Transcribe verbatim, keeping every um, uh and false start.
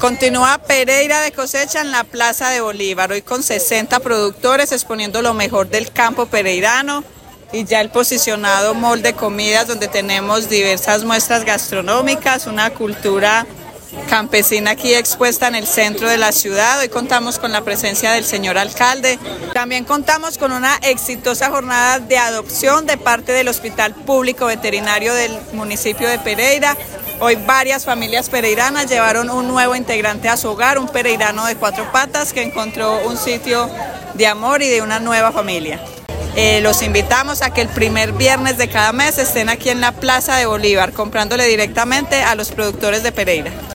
Continúa Pereira de cosecha en la Plaza de Bolívar, hoy con sesenta productores exponiendo lo mejor del campo pereirano y ya el posicionado mall de comidas donde tenemos diversas muestras gastronómicas, una cultura campesina aquí expuesta en el centro de la ciudad. Hoy contamos con la presencia del señor alcalde. También contamos con una exitosa jornada de adopción de parte del Hospital Público Veterinario del municipio de Pereira. Hoy varias familias pereiranas llevaron un nuevo integrante a su hogar, un pereirano de cuatro patas que encontró un sitio de amor y de una nueva familia. Eh, los invitamos a que el primer viernes de cada mes estén aquí en la Plaza de Bolívar, comprándole directamente a los productores de Pereira.